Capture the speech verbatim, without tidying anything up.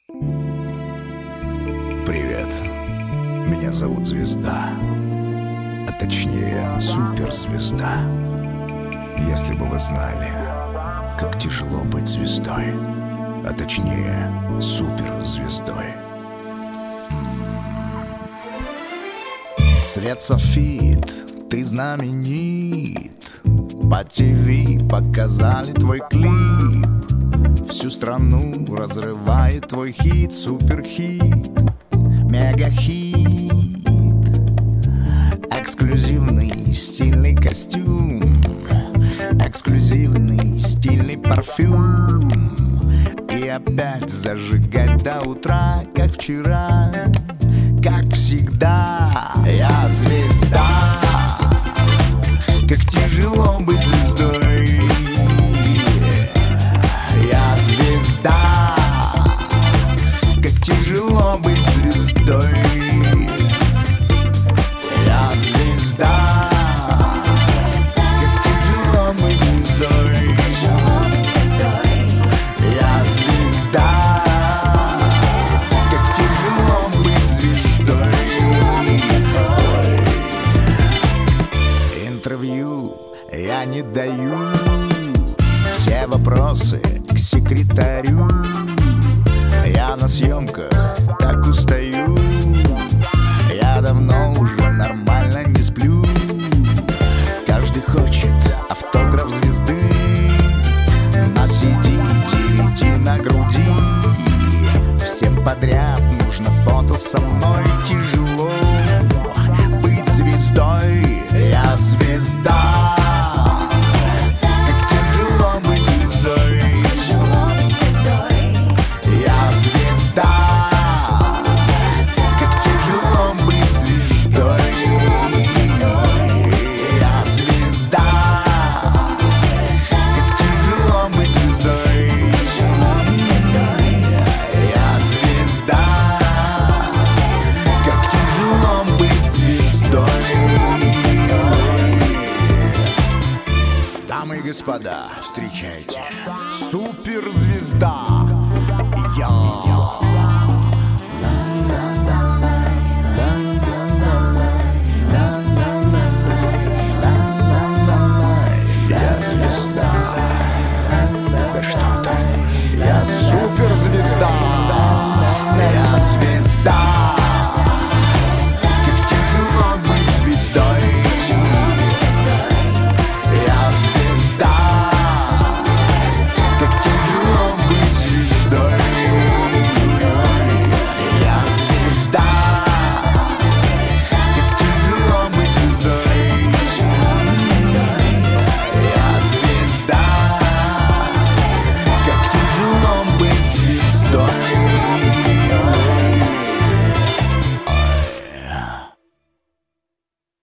Привет, меня зовут Звезда, а точнее суперзвезда. Если бы вы знали, как тяжело быть звездой, а точнее суперзвездой. Цвет софит, ты знаменит. По ТВ показали твой клип. Всю страну разрывает твой хит, суперхит, мегахит. Эксклюзивный стильный костюм, эксклюзивный стильный парфюм. И опять зажигать до утра, как вчера, как всегда. Я звезда, как тяжело быть звездой. Я звезда, как тяжело быть звездой. Я звезда, как тяжело быть звездой. Я звезда, как тяжело быть звездой. Интервью я не даю, все вопросы к секретарю. Я на съемках так устаю, я давно уже нормально не сплю. Каждый хочет автограф звезды, на си ди, ди ви ди на груди. Всем подряд нужно фото со мной. Тяжело быть звездой. Я звезда, как тяжело быть звездой. Я звезда, как тяжело быть звездой. Я звезда, как тяжело быть звездой. Я звезда, как тяжело быть звездой. Дамы и господа, встречайте, суперзвезда. Я